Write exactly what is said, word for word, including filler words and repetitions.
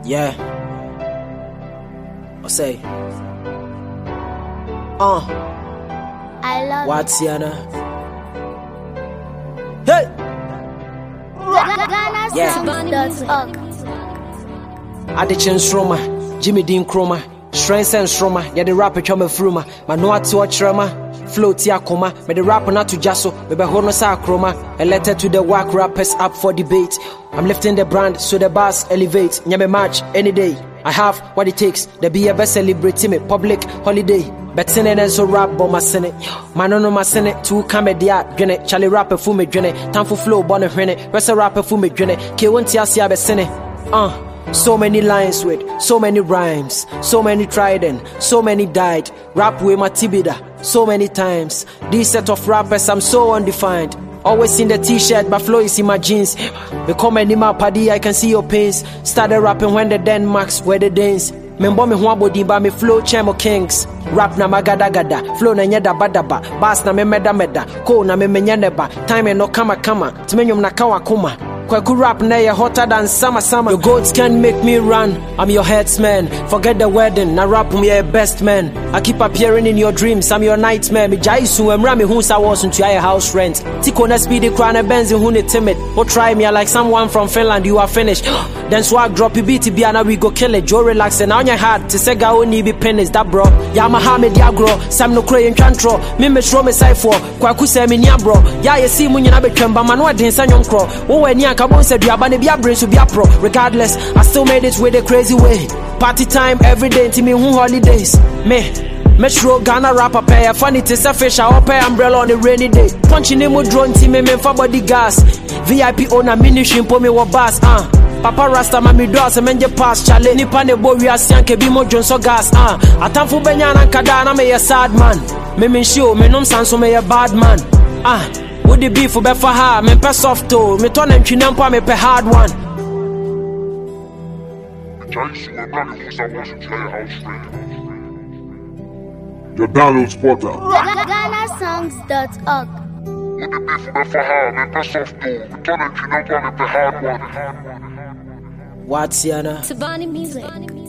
Yeah. I say. Uh. I love What's Yana? Hey. Ghana Adichin Stroma, Jimmy Dean Chroma, Strength and Stroma, yeah the rapper Choma Fruma, Manoa to Trema, Float Yakoma, but the rapper not to Jasso, maybe Honosa Chroma, a letter to the whack rappers up for debate. I'm lifting the brand so the bars elevate. Nyame match any day. I have what it takes. There be a best celebrity me public holiday. But sinning and so rap bomb my senate. Man on my senate two comedy grenade. Charlie rapper for me grenade. Time for flow bonnet grenade. Rest rapper for me grenade. K one Tiasia be senate. Uh so many lines with so many rhymes. So many tried and so many died. Rap with my tibida so many times. This set of rappers I'm so undefined. Always in the t-shirt, but flow is in my jeans. Become an ima paddy, I can see your pains. Started rapping when the Denmarks were the Danes. Membo me huambo dimba me flow chemo kings. Rap na magada gada, flow na nyeda badaba. Bass na me meda meda, ko na me menyaneba. Time no kama kama, timenyum na kawa kuma. Kwaku rap na ya hotter than summer summer. Your goats can make me run, I'm your headsman. Forget the wedding, na rap me your best man. I keep appearing in your dreams, I'm your nightmare. Me jaisu emra me hunsa was into your house rent. Tiko na speedy crown a benz in huni timid. Or try me like someone from Finland, you are finished. Then swag drop you beat be and we go kill it. Joe relax and on your heart to say ga only be pennies that bro. Ya Mohammed Yagro, Sam no cray in chantro. Me me show me side for kwaku se me nya bro. Ya ye see mu nyina betwemba man wa den sanyon kro. Wo we nya kabon said you abane bia brain so bia pro. Regardless, I still made it with a crazy way. Party time every day to me who holidays. Me Metro Ghana rapper pay funny to say fish I pay umbrella on a rainy day. Punching him with drone team me for body gas. V I P owner mini shimpo me wa bass uh. Papa Rasta mami do as menje pass chale ni pane bo wi asianke bi mo jonso gas ah uh. Atamfo benya na kada na me a sad man. Me me show me nom sanso me a bad man ah uh. Would the beef for be for her me pe soft to me turn and twin ampa me pe hard one. Your download spotter. Ghana songs dot org. Would the beef for be for her me pe soft to me turn and twin ampa me pe hard one. What's Yana? Sabani music.